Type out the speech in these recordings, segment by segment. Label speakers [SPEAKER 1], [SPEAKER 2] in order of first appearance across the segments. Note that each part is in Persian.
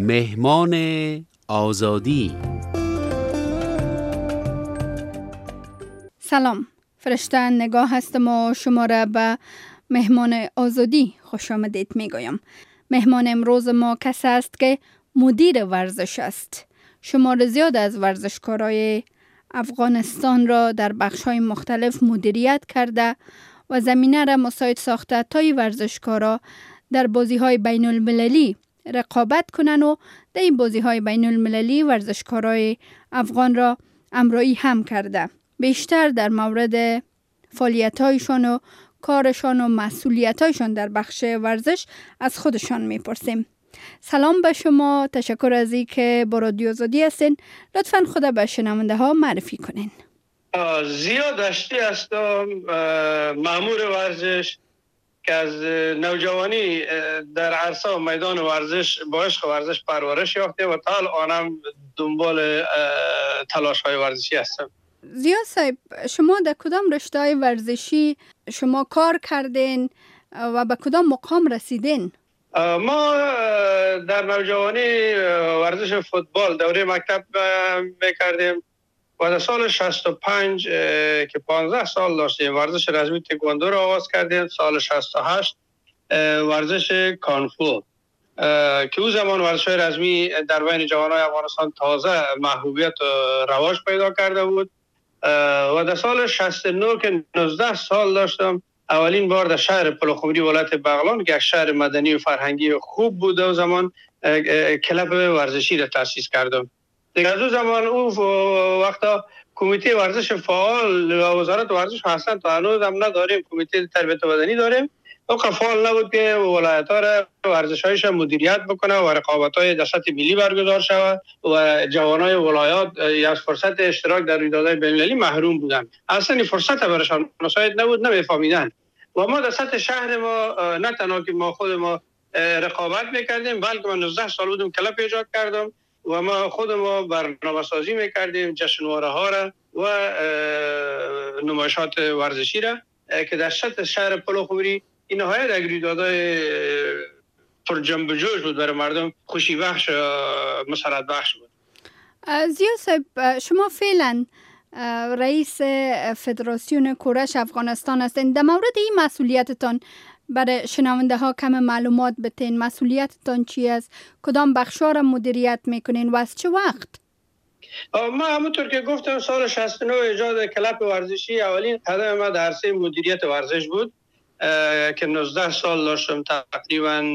[SPEAKER 1] مهمان آزادی.
[SPEAKER 2] سلام، فرشته نگاه هستم و شما را به مهمان آزادی خوش آمدید میگویم. مهمان امروز ما کسی است که مدیر ورزش است. شمار زیاد از ورزشکارای افغانستان را در بخش‌های مختلف مدیریت کرده و زمینه را مساعد ساخته تا این ورزشکارا در بازی‌های بین‌المللی رقابت کنند و در این بازی‌های بین‌المللی ورزشکارای افغان را همراهی هم کرده. بیشتر در مورد فعالیت‌هایشان و کارشان و مسئولیت‌هایشان در بخش ورزش از خودشان می‌پرسیم. سلام به شما، تشکر از اینکه با رادیو آزادی هستین. لطفاً خود به شنونده ها معرفی کنین.
[SPEAKER 3] زیاد داشتی هستم، مأمور ورزش که از نوجوانی در عرصه و میدان ورزش با عشق ورزش پرورش یافته و تا الانم دنبال تلاش‌های ورزشی هستم.
[SPEAKER 2] زیا صاحب، شما در کدام رشته‌های ورزشی شما کار کردین و به کدام مقام رسیدین؟
[SPEAKER 3] ما در نوجوانی ورزش فوتبال دوره مکتب میکردیم و در سال 65 که 15 سال داشتیم ورزش رزمی تکواندو را آغاز کردیم. سال 68 ورزش کانفو که او زمان ورزش رزمی در بین جوانای افغانستان تازه محبوبیت و رواج پیدا کرده بود و در سال 69 که 19 سال داشتم اولین بار در شهر پلخمری ولایت بغلان که یک شهر مدنی و فرهنگی خوب بود و زمان کلب ورزشی را تأسیس کردم. دیگر از اون زمان او وقتا کمیته ورزش فعال و وزارت ورزش هستند تا هنوز هم نداریم. کمیته تربیت بدنی داریم او فعال نبود که ولایت ها را ورزش‌هایش مدیریت بکنه و رقابت‌های در سطح ملی برگزار شود و جوانای ولایات از فرصت اشتراک در رویدادهای بین‌المللی محروم بودند. اصلا فرصت برایشان مساعد نبود، نمی‌فهمیدند. و ما در سطح شهر ما نه تنها که ما خود ما رقابت می‌کردیم بلکه من 19 سال بودم کلب ایجاد کردم و ما خود ما برنامه‌سازی می‌کردیم جشنواره‌ها را و نمایشات ورزشی را که در سطح شهر پلخمری این نهایت یک رویدادهای پر جنب و جوش بود، برای مردم خوشی بخش مسرت بخش بود.
[SPEAKER 2] زیا صاحب، شما فعلا رئیس فدراسیون کورش افغانستان هستین. در مورد این مسئولیتتان برای شنونده ها کم معلومات بتین. مسئولیتتان چی است؟ کدام بخشا را مدیریت میکنین و از چه وقت؟
[SPEAKER 3] ما همونطور که گفتم سال 69 ایجاد کلب ورزشی اولین قدم ما در عرصه مدیریت ورزش بود که 19 سال داشتم، تقریبا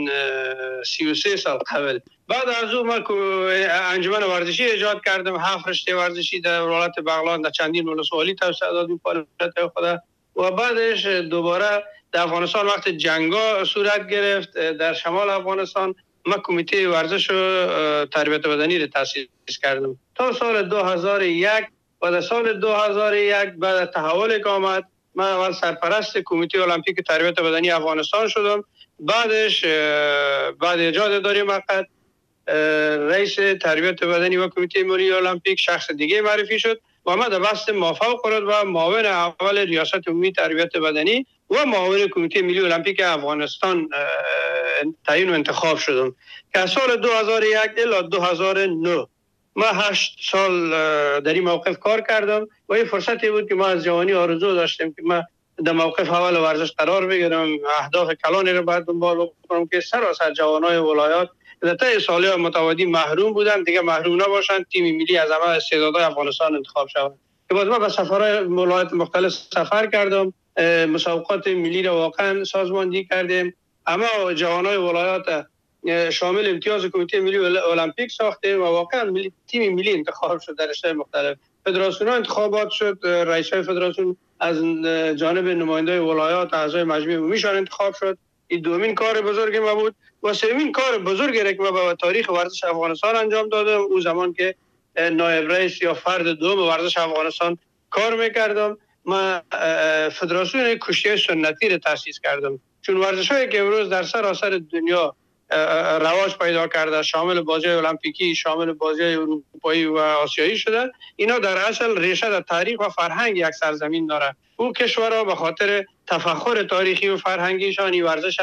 [SPEAKER 3] 33 سال قبل. بعد از اون ما انجمن ورزشی ایجاد کردم، 7 رشته ورزشی در ولایت بغلان در چندین ولسوالی توسعه دادیم فعالیت خود و بعدش دوباره در افغانستان وقت جنگا صورت گرفت در شمال افغانستان ما کمیته ورزش و تربیت بدنی را تأسیس کردم تا سال 2001 و در سال 2001 بعد تحول که آمد من اول سرپرست کمیته المپیک تربیت بدنی افغانستان شدم. بعدش بعد ایجاد اداره موقت رئیس تربیت بدنی و کمیته ملی المپیک شخص دیگه معرفی شد و ما در بست موافق قرار و معاون اول ریاست عمومی تربیت بدنی و معاون کمیته ملی المپیک افغانستان تعیین و انتخاب شدم که از سال 2001 الی 2009 ما 8 سال در این موقف کار کردم و این فرصتی بود که ما از جوانی آرزو داشتیم که ما در موقف اول ورزش قرار بگیرم. اهداف کلانی رو باید دنبال بکنم که سراسر جوانای ولایات در طی سال‌های متعددی محروم بودن دیگه محروم نباشند، تیم ملی از همه استعدادهای افغانستان انتخاب شود. که بعد ما به سفرهای ولایات مختلف سفر کردم، مسابقات ملی را واقعا سازماندهی کردیم. اما جوانای ولایات شامل امتیاز کمیته ملی المپیک ساختیم و واقعا تیم ملی انتخاب شد در رشته‌های مختلف. فدراسیون انتخابات شد، رئیس‌های فدراسیون از جانب نماینده‌های ولایات اعضای مجمع عمومیشان انتخاب شد. این دومین کار بزرگ ما بود و سومین کار بزرگی را که ما به تاریخ ورزش افغانستان انجام دادم او زمان که نایب رئیس یا فرد دوم ورزش افغانستان کار میکردم ما فدراسیون کشتی سنتی را تأسیس کردم. چون ورزش‌هایی که امروز در سراسر دنیا رواج پیدا کرده شامل بازی المپیکی، شامل بازی اروپایی و آسیایی شده، اینا در اصل ریشه در تاریخ و فرهنگ یک سرزمین داره. او کشورها به خاطر تفاخر تاریخی و فرهنگیشان این ورزش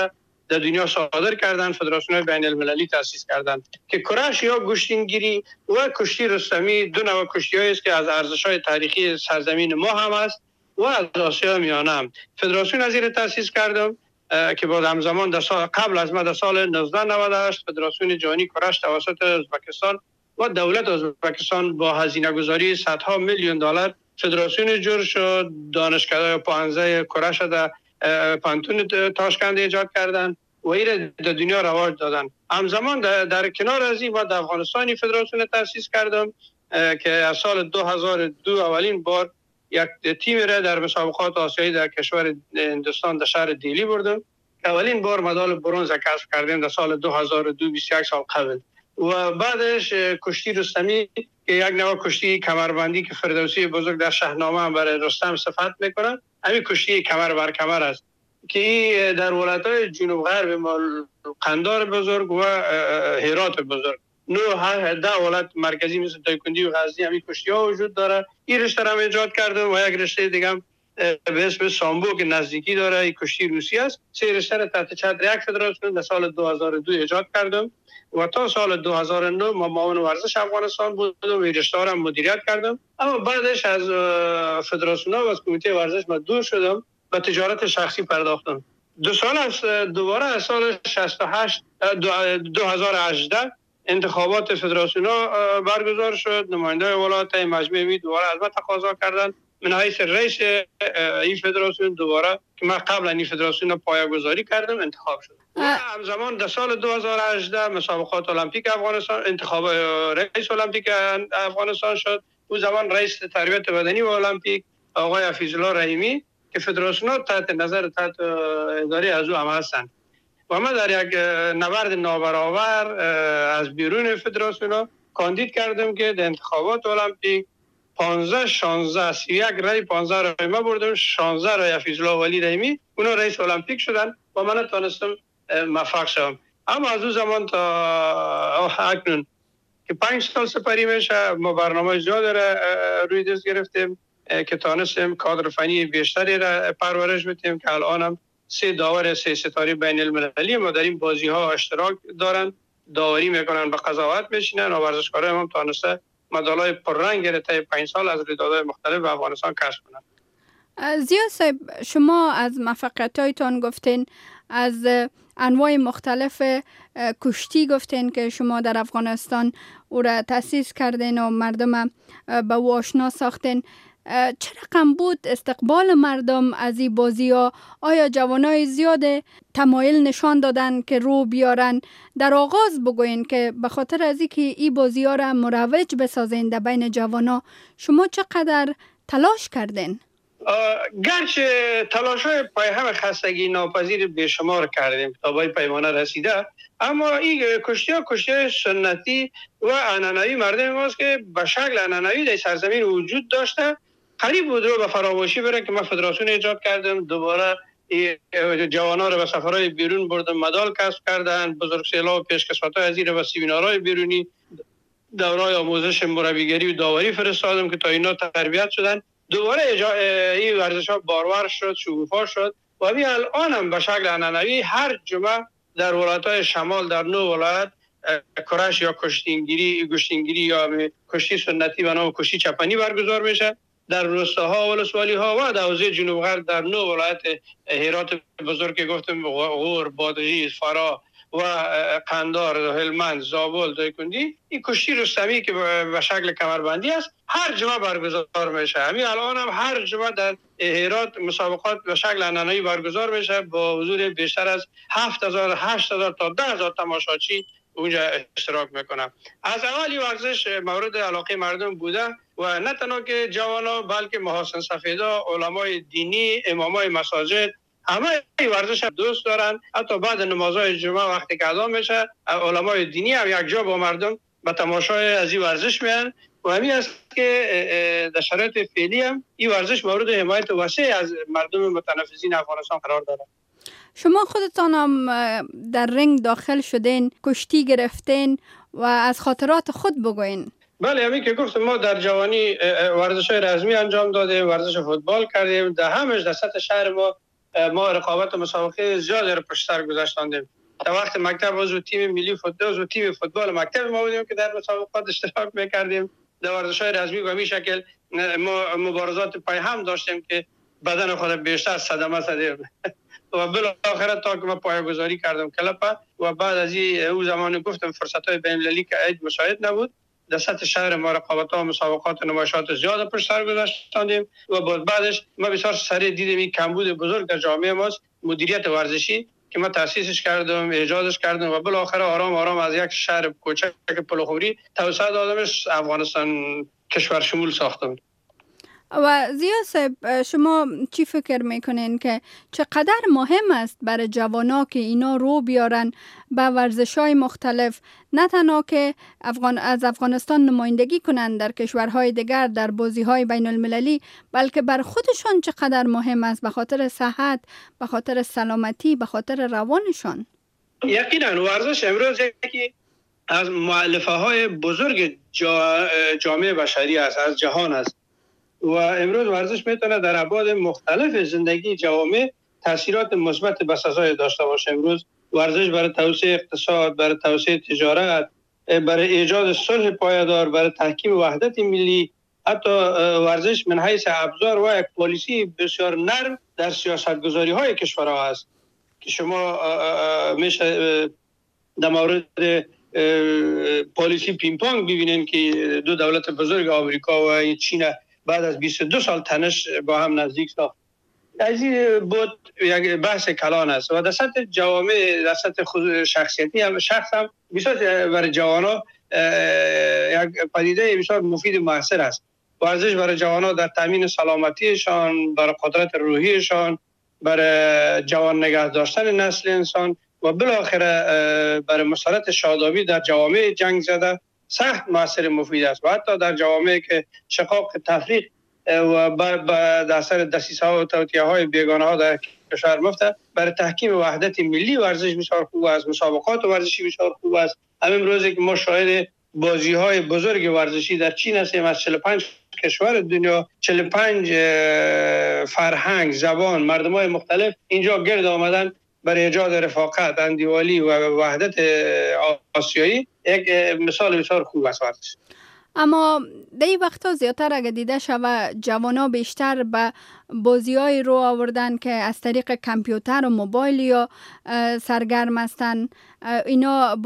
[SPEAKER 3] در دنیا صادر کردن، فدراسیون بین المللی تأسیس کردن که کرش یا گوشتینگیری و کشتی رستمی دو نوع کشتی است که از ارزش‌های تاریخی سرزمین ما هم است و از آسیا میانه هم. فدراسیون از این تأسیس کردم که بعد همزمان قبل از ما در سال 1998 فدراسیون جهانی کرش توسط ازبکستان و دولت ازبکستان با هزینه گذاری صدها میلیون دلار فدراسیون جور شد. دانشکده پانزه کرش در پانتون تاشکند ایجاد کردن و این در دنیا رواج دادن. همزمان در کنار از این ما در افغانستانی فدراسیون تأسیس کردم که از سال 2002 اولین بار یک تیم را در مسابقات آسیایی در کشور هندوستان در شهر دیلی بردم که اولین بار مدال برنز کسب کردیم در سال 2002 21 سال قبل. و بعدش کشتی رستمی که یک نوع کشتی کمربندی که فردوسی بزرگ در شاهنامه هم برای رستم صفت میکنن، همین کشتی کمر بر کمر است که در ولایت‌های جنوب غرب قندار بزرگ و هرات بزرگ 9-10 ولایت مرکزی مثل دایکندی و غزنی همین کشتی ها وجود داره. این رشته را ایجاد کردم و یک رشته دیگه هم به اسم سامبو که نزدیکی داره، این کشتی روسی است. سه رشته را تحت چتر یک فدراسیون در سال 2002 ایجاد کردم و تا سال 2009 ما معاون ورزش افغانستان بودم و این رشته را مدیریت کردم. اما بعدش از فدراسیون و از کمیته ورزش ما دور شدم و تجارت شخصی پرداختم. 2 سال است دوباره از سال 2018 انتخابات فدراسیون برگزار شد. نماینده ولایت مجمع می دوباره از ما تقاضا کردن من حیث رئیس این فدراسیون دوباره که من قبل این فدراسیون پایه‌گذاری کردم انتخاب شد. همزمان در سال 2018 مسابقات المپیک افغانستان انتخاب رئیس المپیک افغانستان شد. اون زمان رئیس تربیت بدنی و المپیک آقای حفیظالله رحیمی که فدراسیون تحت نظر تحت اداره از او هم هستند و ما در یک نبرد نابرابر از بیرون فدراسیون کاندید کردم که در انتخابات المپیک 15-16 31 رای 15 رای ما بردم، 16 رای حفیظالله ولی رحیمی اونا رئیس المپیک شدن و من تونستم موفق شدم. اما از اون زمان تا اکنون که 5 سال سپری میشه ما برنامه زیاد را روی دست گرفتیم که تونستیم کادر فنی بیشتری را پرورش بدیم که الان هم 3 داور 3 ستاره بین المللی ما در این بازی ها اشتراک دارن، داوری میکنن، به قضاوت میشینن و ورزشکاران هم تونسته مدالای پررنگ گرفته 5 سال از رویدادهای مختلف به افغانستان کسب کنند.
[SPEAKER 2] زیا صاحب، شما از موفقیت‌هایتان گفتین، از انواع مختلف کشتی گفتین که شما در افغانستان او را تأسیس کردین و مردم به او آشنا ساختین. چه رقم بود استقبال مردم از این بازی ها؟ آیا جوانای زیاد تمایل نشان دادن که رو بیارن؟ در آغاز بگوین که به خاطر از اینکه این بازی ها را مروج بسازین در بین جوانا شما چقدر تلاش کردین؟
[SPEAKER 3] گرچه تلاش های پای هم خستگی ناپذیر بیشمار کردیم تا به پیمانه رسیده، اما این کشتی ها سنتی و عنعنوی مردم ماست که به شکل عنعنوی در سرزمین وجود داشته. قریب بود رو به فراموشی بره که من فدراسیون ایجاد کردم، دوباره جوانا رو به سفرهای بیرون بردم، مدال کسب کردن، بزرگسالا و پیشکسوت‌های از این و سمینارهای بیرونی، دوره‌های آموزش مربیگری و داوری فرستادم که تا اینا تربیت شدن. دوباره این ورزش‌ها بارور شد، شکوفا شد و همین الان هم به شکل عنعنوی هر جمعه در ولایت‌های شمال در 9 ولایت کرش یا گوشتینگیری یا کشتی سنتی و نام کشتی چپنی برگزار میشه. در روستاها و ولسوالی‌ها و در حوزه جنوب غرب در 9 ولایت هرات بزرگ که گفتم، غور، بادغیس، فرا و قندار، هلمند، زابل، دایکندی، این کشتی رستمی که به شکل کمربندی است هر جمعه برگزار میشه. همین الان هم هر جمعه در هرات مسابقات به شکل عنعنوی برگزار میشه با حضور بیشتر از 7000 8000 تا 10000 تماشاچی اونجا اشتراک میکنم. از اولی ورزش مورد علاقه مردم بوده و نه تنها که جوانا بلکه محاسن سفیدا، علمای دینی، امامای مساجد همه این ورزش دوست دارن. حتی بعد نمازهای جمعه وقتی که اذان میشه علمای دینی هم یک جا با مردم به تماشای از این ورزش میان و همین است که در شرایط فعلی هم این ورزش مورد حمایت وسیع از مردم متنفذین افغانستان قرار داره.
[SPEAKER 2] شما خودتان هم در رنگ داخل شدین، کشتی گرفتین و از خاطرات خود بگوین.
[SPEAKER 3] بله، همین که گفتم ما در جوانی ورزش‌های رزمی انجام دادیم، ورزش فوتبال کردیم، در همش در سطح شهر ما ما رقابت و مسابقه زیادی رو پشت سر گذاشتیم. در وقت مکتب عضو تیم ملی فوتبال و تیم فوتبال مکتب ما بودیم که در مسابقات اشتراک میکردیم. در ورزش‌های رسمی و همین شکل ما مبارزات پای هم داشتیم که بدن خود بیشتر صدمه زدیم و بالاخره تا که ما پایه‌گذاری کردم کلپ و بعد از او زمان گفتم فرصت‌های بین‌المللی که عید مساعد نبود، در سطح شهر ما رقابت‌ها و مسابقات و نمایشات زیاد پشت سر گذاشتیم و بعدش ما بسیار سریع دیدیم این کمبود بزرگ در جامعه ماست، مدیریت ورزشی که ما تأسیسش کردم، ایجادش کردم و بالاخره آرام آرام از یک شهر کوچک پلوخوری توسعه دادمش افغانستان کشور شمول ساختم.
[SPEAKER 2] و زیا صاحب شما چی فکر میکنین که چقدر مهم است برای جوانا که اینا رو بیارن به ورزش‌های مختلف، نه تنها که از افغانستان نمایندگی کنند در کشورهای دیگر در بازی‌های بین المللی، بلکه بر خودشان چقدر مهم است به خاطر صحت، به خاطر سلامتی، به خاطر روانشان؟
[SPEAKER 3] یقینا ورزش امروز یکی از مؤلفه‌های بزرگ جامعه بشری است، از جهان است و امروز ورزش میتونه در ابعاد مختلف زندگی جوامع تاثیرات مثبت بسزای داشته باشه. امروز ورزش برای توسعه اقتصاد، برای توسعه تجارت، برای ایجاد صلح پایدار، برای تحکیم وحدت ملی، حتی ورزش من حیث ابزار و یک پالیسی بسیار نرم در سیاستگذاری های کشورها است که شما میشه در مورد پالیسی پینگ پونگ ببینین که دو دولت بزرگ آمریکا و چین بعد از 22 سال تنش با هم نزدیک ساخت. از این بود یک بحث کلان است و در سطح جوامع، در سطح خود شخصیتی هم شخص هم بسیار برای جوانا یک پدیده بسیار مفید و مؤثر است. ورزش برای جوانا در تامین سلامتیشان، برای قدرت روحیشان، برای جوان نگه داشتن نسل انسان و بالاخره برای مسارت شادابی در جوامع جنگ زده سخت مؤثر مفید است و حتی در جوامعی که شقاق تفریق و در اثر دسیسه‌ها و توطئه‌های بیگانه‌ها در کشور مفته، برای تحکیم وحدت ملی ورزش بسیار خوب است، مسابقات ورزشی بسیار خوب است. همین روزی که ما شاهد بازی‌های بزرگ ورزشی در چین هستیم، از 45 کشور دنیا، 45 فرهنگ، زبان، مردم‌های مختلف اینجا گرد آمدن برای ایجاد رفاقت، اندیوالی و وحدت آسیایی. یک مثال بسیار خوب است ورزش.
[SPEAKER 2] اما در این وقتا زیادتر اگه دیده شوه جوانا بیشتر به بازی‌های رو آوردن که از طریق کامپیوتر و موبایل یا سرگرم هستن. اینا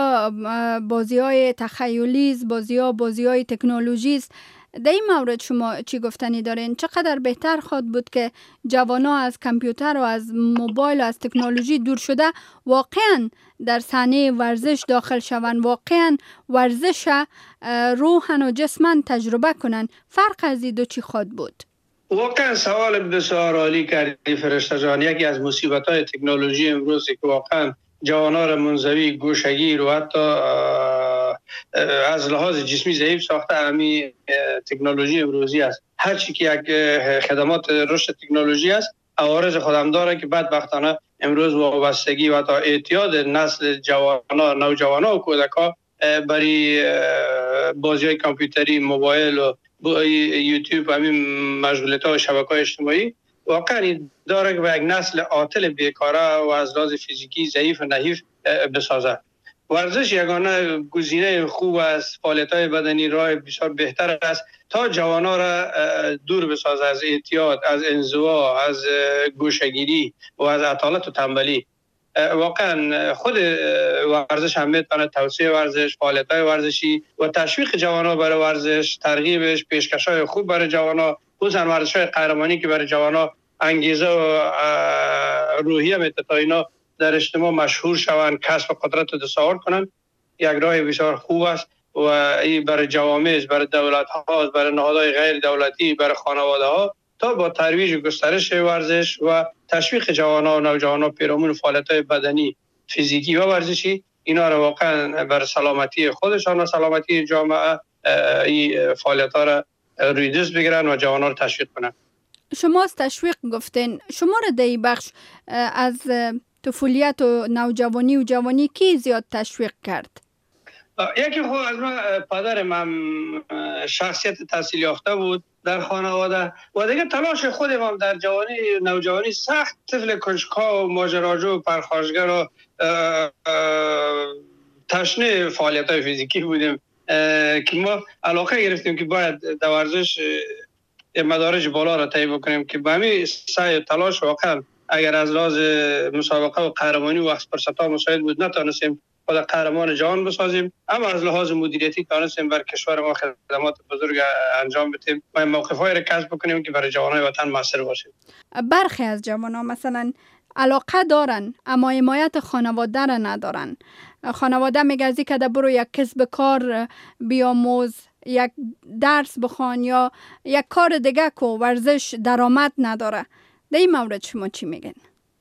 [SPEAKER 2] بازی‌های تخیلیست، بازی‌های تکنولوژیست. در این مورد شما چی گفتنی دارین؟ چقدر بهتر خواهد بود که جوانا از کامپیوتر و از موبایل و از تکنولوژی دور شده واقعا در صحنه ورزش داخل شوند، واقعا ورزش روحن و جسمن تجربه کنن؟ فرق از این دو چی خواهد بود؟
[SPEAKER 3] واقعا سوال بسیار عالی کردی فرشته جان. یکی از مصیبت‌های تکنولوژی امروز که واقعا جوانا را منزوی، گوشگیر و حتی از لحاظ جسمی ضعیف ساخته همین تکنولوژی امروزی است. هر چی که یک خدمات رشد تکنولوژی است عوارض خودم داره که بدبختانه امروز وابستگی و تا اعتیاد نسل نوجوانا و کودکا برای بازی‌های کامپیوتری، موبایل و یوتیوب، همین مشغولیت‌ها و شبکه‌های اجتماعی واقعا داره که به یک نسل عاطل بیکاره و از لحاظ فیزیکی ضعیف و نحیف بسازد. ورزش یگانه گزینه خوب است، فعالیت‌های بدنی راه بسیار بهتر است تا جوانا را دور بسازد از اعتیاد، از انزوا، از گوشه‌گیری و از عطالت و تنبلی. واقعا خود ورزش هم میتونه توسعه ورزش، فعالیت‌های ورزشی و تشویق جوانا برای ورزش، ترغیبش، پیشکش‌های خوب برای جوانا، خصوصا ورزش‌های قهرمانی که برای جوانا انگیزه و روحیه میده تا اینا در اجتماع مشهور شوند، کسب قدرت و تصاور کنند. یک راه بسیار خوب است و این برای جوامع، برای دولت‌ها، برای نهادهای غیر دولتی، برای خانواده‌ها تا با ترویج و گسترش ورزش و تشویق جوانان و نوجوانان پیرامون فعالیت‌های بدنی، فیزیکی و ورزشی، اینا را واقعا برای سلامتی خودشان و سلامتی جامعه این فعالیت‌ها را روی دست بگیرن و جوانان را تشویق کنند.
[SPEAKER 2] شما از تشویق گفتین، شما را در این بخش از طفولیت و نوجوانی و جوانی کی زیاد تشویق کرد؟
[SPEAKER 3] یکی خود از من پدرم هم شخصیت تحصیل یافته بود در خانواده و دیگه تلاش خودم هم در جوانی نوجوانی سخت طفل کنجکاو و ماجراجو و پرخاشگر و تشنه فعالیت‌های فیزیکی بودیم که ما علاقه گرفتیم که باید در ورزش مدارج بالا را طی بکنیم که به همین سعی و تلاش واقعا اگر از لحاظ مسابقه و قهرمانی و فرصت‌ها مساعد بود نتونستیم خود قهرمان جهان بسازیم، اما از لحاظ مدیریتی تونستیم بر کشور ما خدمات بزرگ انجام بدیم و موقف‌های را کسب بکنیم که برای جوانان وطن موثر باشیم.
[SPEAKER 2] برخی از جوانان مثلا علاقه دارن اما حمایت خانواده را ندارن. خانواده میگه از که برو یک کسب کار بیاموز، یک درس بخوان یا یک کار دیگه که ورزش درآمد نداره. در این مورد شما چی میگن؟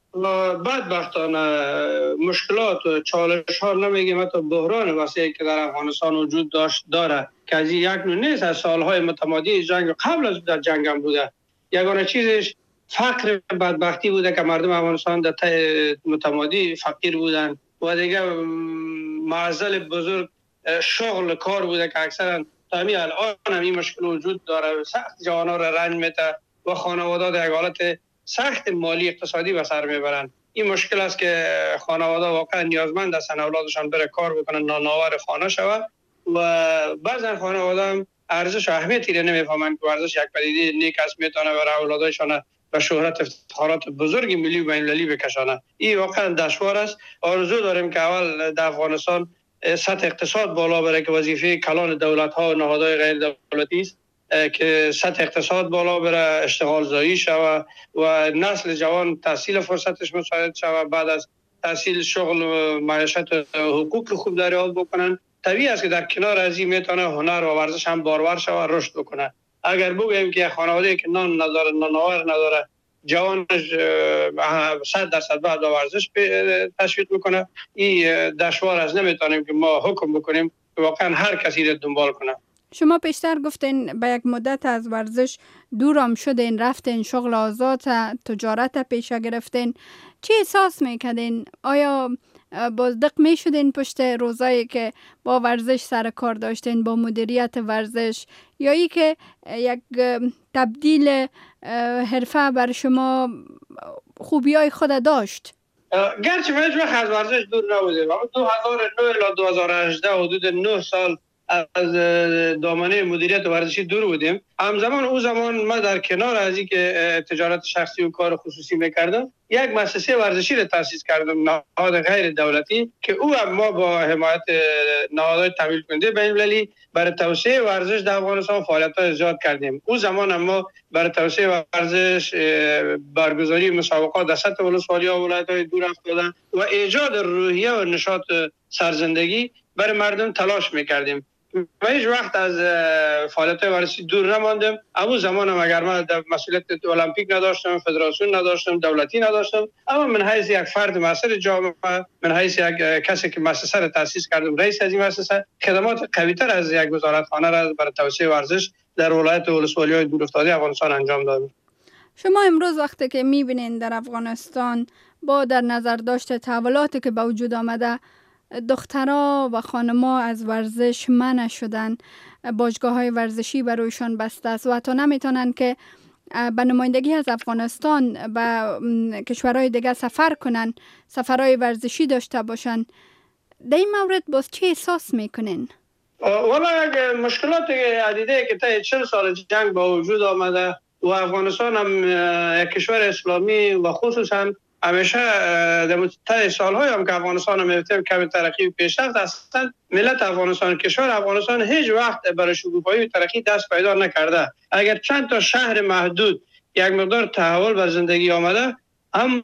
[SPEAKER 3] بدبختانه مشکلات و چالش ها نمیگیم، حتی بحران وسیعی که در افغانستان وجود داره که از یک نوع نیست، از سالهای متمادی جنگ قبل از در جنگ هم بوده. یگانه چیزش فقر بدبختی بوده که مردم افغانستان در متمادی فقیر بودن و دیگه معضل بزرگ شغل کار بوده که اکثرا تا الان هم این مشکل وجود داره. سخت جوانان را رنج میده و خانواده در حالت سخت مالی اقتصادی به سر میبرن. این مشکل است که خانواده واقعا نیازمند هستند اولادشان بره کار بکنن، نانآور خانه شود و بعضا خانواده هم ارزش و اهمیتی را نمیفهمند که ورزش یک پدیده نیک است، میتونه برای اولادشان به شهرت افتخارات بزرگ ملی و بین المللی بکشانه. این واقعا دشوار است. آرزو داریم که اول در افغانستان سطح اقتصاد بالا بره که وظیفه کلان دولت ها و نهادهای غیر دولتی است که سطح اقتصاد بالا بره، اشتغال زایی شود و نسل جوان تحصیل فرصتش مساعد شود، بعد از تحصیل شغل و معیشت و حقوق خوب دریافت بکنن. طبیعی است که در کنار از این میتونه هنر و ورزش هم بارور شود، رشد بکنه. اگر بگوییم که خانواده که نان نداره، نانآور نداره، جوانش 100% بعد ورزش تشویق میکنه، این دشوار است. نمیتونیم که ما حکم بکنیم که واقعا هر کسی را دنبال کنه.
[SPEAKER 2] شما پیشتر گفتین به یک مدت از ورزش دورم شدین، رفتین شغل آزاد، تجارت پیشه گرفتین. چی احساس میکردین؟ آیا بازدق میشدین پشت روزایی که با ورزش سر کار داشتین، با مدیریت ورزش، یا ای که یک تبدیل حرفه بر شما خوبیای خود داشت؟
[SPEAKER 3] گرچه من هیچ وقت از ورزش دور نبودیم، اما 2009 الی 2018 حدود 9 سال از دامنه مدیریت ورزشی دور بودیم. همزمان او زمان ما در کنار از این که تجارت شخصی و کار خصوصی میکردم، یک مؤسسه ورزشی را تأسیس کردم، نهاد غیر دولتی، که او هم ما با حمایت نهادهای تمویل کننده بین المللی برای توسعه ورزش در افغانستان فعالیت‌های زیاد کردیم. او زمان هم ما برای توسعه ورزش برگزاری مسابقات در سطح ولسوالی‌ها و ولایت‌های دور افتاده و ایجاد روحیه و نشاط سرزندگی برای مردم تلاش میکردیم. و هیچ وقت از فعالیت ورزشی دور نماندم. اما زمان هم اگر من مسئولیت المپیک نداشتم، فدراسیون نداشتم، دولتی نداشتم، اما من حیث یک فرد مسئول جامعه، من حیث یک کسی که مؤسسه را تأسیس کردم، رئیس از این مؤسسه، خدمات قوی‌تر از یک وزارتخانه را برای توسعه ورزش در ولایت ولسوالی‌های دورافتاده افغانستان انجام دادم.
[SPEAKER 2] شما امروز وقتی که می‌بینید در افغانستان با در نظر داشته تحولاتی که به وجود آمده، دخترها و خانم‌ها از ورزش منع شدن، باشگاه‌های ورزشی برایشان بسته است و حتی نمیتونن که به نمایندگی از افغانستان به کشورهای دیگه سفر کنن، سفرهای ورزشی داشته باشن. در این مورد باز چه احساس میکنین؟
[SPEAKER 3] والا یک مشکلات عدیده که تا 40 سال جنگ با وجود آمده و افغانستان هم یک کشور اسلامی و خصوصا همیشه در طی سالهای هم که افغانستان هم کمی ترقی و پیشرفت هستند، ملت افغانستان، کشور افغانستان هیچ وقت برای شکوفایی و ترقی دست پیدا نکرده. اگر چند تا شهر محدود یک مقدار تحول بر زندگی آمده، اما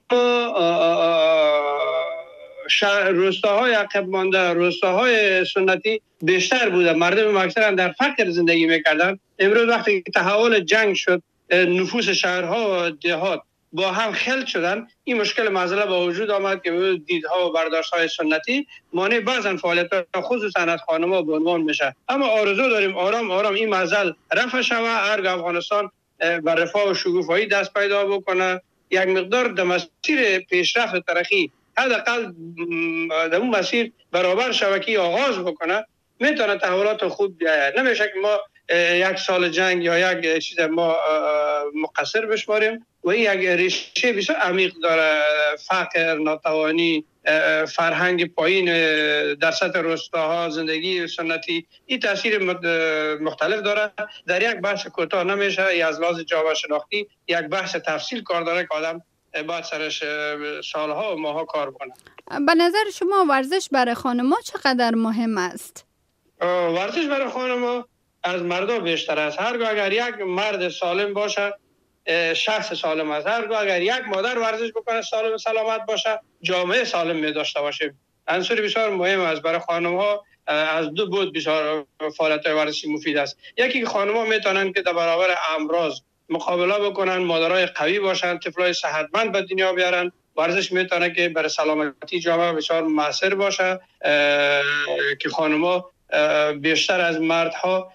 [SPEAKER 3] روستاهای عقب مانده، روستاهای سنتی بیشتر بوده. مردم اکثرا در فقر زندگی میکردن. امروز وقتی تحول جنگ شد، نفوس شهرها و دهات با هم خلط شدن، این مشکل معضله با وجود آمد که دیدها و برداشت‌های سنتی مانع بعضن فعالیت خصوصا از خانم‌ها به عنوان میشه. اما آرزو داریم آرام آرام این معضل رفع شود، ارگ افغانستان بر رفاه و شکوفایی دست پیدا بکنه، یک مقدار در مسیر پیشرفت و ترقی حداقل در اون مسیر برابر شبکی آغاز بکنه، میتونه تحولات خوب بیاید. نمیشه که ما یک سال جنگ یا یک چیز ما مقصر بشماریم و این یک ریشه بسیار عمیق داره. فقر، ناتوانی، فرهنگ پایین در سطح روستاها، زندگی سنتی، این تاثیر مختلف داره. در یک بحث کوتاه نمیشه. از لحاظ جامعه شناختی یک بحث تفصیل کار داره که آدم باید سرش سالها و ماها کار کنه.
[SPEAKER 2] به نظر شما ورزش برای خانم‌ها چقدر مهم است؟
[SPEAKER 3] ورزش برای خانم‌ها از مردها بیشتر است. هرگاه اگر یک مرد سالم باشه، شخص سالم است. هرگاه اگر یک مادر ورزش بکنه، سالم و سلامت باشه، جامعه سالم می داشته باشیم. عنصر بسیار مهم است برای خانم‌ها. از دو بود بسیار فعالیت ورزشی مفید است. یکی که خانم‌ها میتونن که در برابر امراض مقابله بکنن، مادرای قوی باشن، طفلای صحتمند به دنیا بیارن. ورزش میتونه که برای سلامتی جامعه بسیار مؤثر باشه که خانم‌ها بیشتر از مردها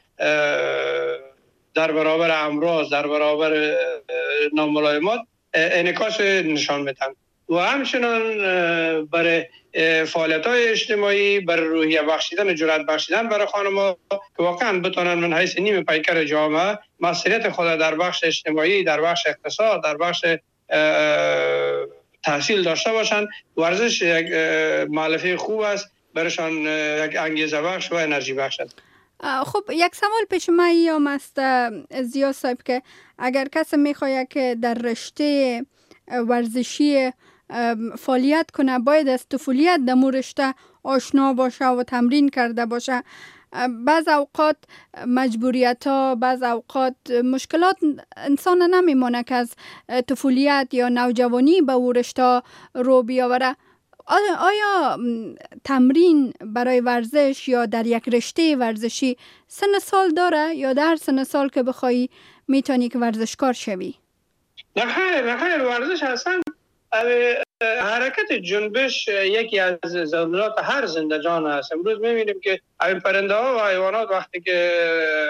[SPEAKER 3] در برابر امراض، در برابر ناملایمات انعکاس نشان میدن و همچنان برای فعالیت‌های اجتماعی، برای روحیه بخشیدن، جرأت بخشیدن برای خانم‌ها که واقعا بتونن من حیث نیم پیکر جامعه مسئولیت خود در بخش اجتماعی، در بخش اقتصاد، در بخش تحصیل داشته باشن. ورزش یک مؤلفه خوب است برایشان، یک انگیزه بخش و انرژی بخش است.
[SPEAKER 2] خب یک سوال پیش من ایام است زیا صاحب که اگر کسی میخواد که در رشته ورزشی فعالیت کنه باید از طفولیت در مو رشته آشنا باشه و تمرین کرده باشه. بعض اوقات مجبوریت ها، بعض اوقات مشکلات انسان نمیمونه که از طفولیت یا نوجوانی به او رشته رو بیاوره. آیا تمرین برای ورزش یا در یک رشته ورزشی سن سال داره یا در سن سال که بخوای میتونی که ورزشکار شوی؟
[SPEAKER 3] نخیر ورزش هستن. حرکت جنبش یکی از ضرورات هر زنده جان است. امروز میبینیم که این پرنده ها و حیوانات وقتی که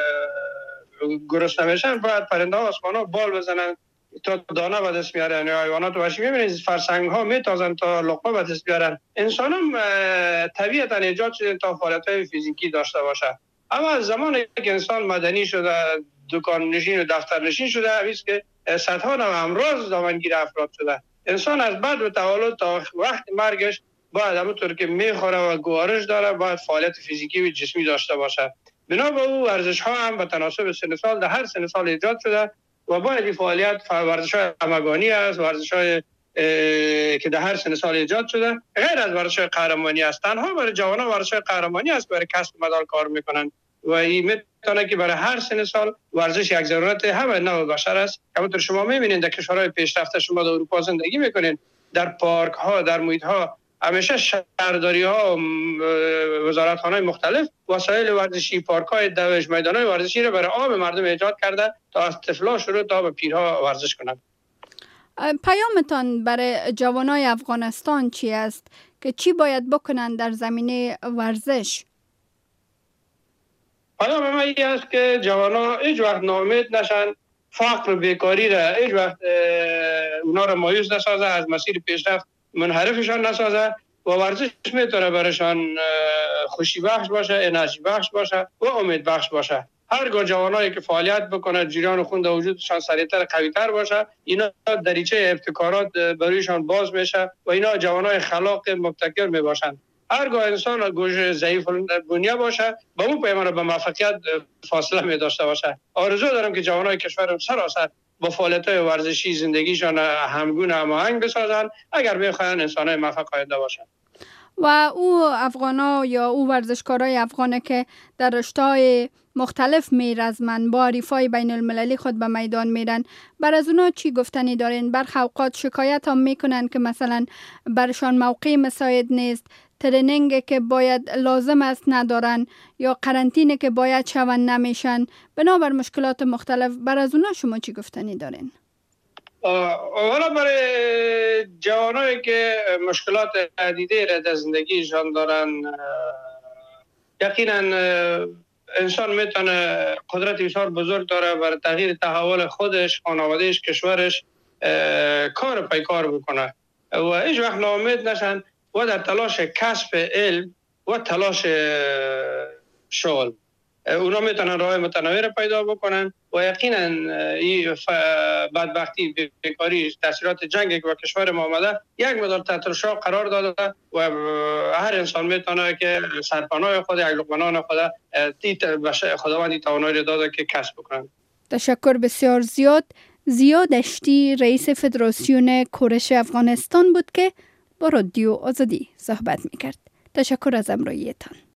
[SPEAKER 3] گرسنه میشن باید پرنده ها و اسمان ها بال بزنن تا دانه به دست بیارن. یا حیوانات وحشی میبینید فرسنگ ها میتازن تا لقمه به دست بیارن. انسان هم طبیعتا ایجاد شده تا فعالیت های فیزیکی داشته باشه. اما از زمانی که انسان مدنی شده، دکان نشین و دفتر نشین شده، هیچ که صدها نوع امراض دامنگیر افراد شده. انسان از بعد و تولد تا وقت مرگش باید همونطور که میخوره و گوارش داره باید فعالیت فیزیکی و جسمی داشته باشه. بنا به او ورزش ها هم به تناسب سن سال در هر سن سال ایجاد شده و باید این فعالیت ورزش های همگانی است، ورزش های که در هر سن سال ایجاد شده، غیر از ورزش های قهرمانی است. تنها برای جوانان ورزش های قهرمانی است برای کسب مدال کار میکنن و این میتونه که برای هر سن سال ورزش یک ضرورت همه نوع بشر است. همونطور شما میبینید در کشورهای پیشرفته، شما در اروپا زندگی میکنین، در پارک ها، در محیط ها همیشه شهرداری ها، وزارت خانه مختلف وسایل ورزشی، پارک های دوش، میدان های ورزشی رو برای عام مردم ایجاد کرده تا از طفلا شروع تا به پیرها ورزش کنند.
[SPEAKER 2] پیامتان برای جوانای افغانستان چی است که چی باید بکنن در زمینه ورزش؟
[SPEAKER 3] پیام من این است که جوانا هیچ وقت ناامید نشن، فقر و بیکاری را هیچ وقت اونا را مایوس نسازه، از مسیر پیشرفت منحرفشان نسازه و ورزش میتونه برایشان خوشی بخش باشه، انرژی بخش باشه و امید بخش باشه. هرگاه جوانایی که فعالیت بکنه، جریان خون در وجودشان سریعتر قویتر باشه، اینا دریچه ابتکارات برایشان باز میشه و اینا جوانای خلاق مبتکر میباشند. هرگاه انسان گوش ضعیف بنیه باشه با اون پیمان به موفقیت فاصله می داشته باشه. آرزو دارم که جوانای کشورم سراسر با فعالیت‌های ورزشی زندگیشان همگون هماهنگ بسازن اگر بخواهن انسان‌های موفق آینده باشن.
[SPEAKER 2] و او افغانا یا او ورزشکارای افغانه که در رشته‌های مختلف میرزمن با حریفای بین المللی خود به میدان میرن، بر از اونا چی گفتنی دارین؟ برخی اوقات شکایت هم میکنن که مثلا برشان موقع مساعد نیست، ترینینگ که باید لازم است ندارن یا قرنطینه که باید شون نمیشن، بنابر مشکلات مختلف. بر از اونا شما چی گفتنی دارین؟
[SPEAKER 3] اولا برای جوانایی که مشکلات عدیده را در زندگیشان دارن، یقینا انسان میتونه قدرت بسیار بزرگ داره برای تغییر تحول خودش، خانوادهش، کشورش کار پیکار بکنه و هیچ وقت ناامید نشن و در تلاش کسب علم و تلاش شغل اونا میتونن راه متنوع را پیدا بکنن و یقینا این بدبختی بیکاری تاثیرات جنگی که با کشور ما آمده یک مقدار تحت الشعاع قرار داده و هر انسان میتونه که سرپناه خود یک لقمه نان خود خداوند توانایی داده که کسب بکنن.
[SPEAKER 2] تشکر بسیار زیاد. ضیا دشتی رئیس فدراسیون کورش افغانستان بود که با رادیو آزادی صحبت میکرد. تشکر از همراهیتان.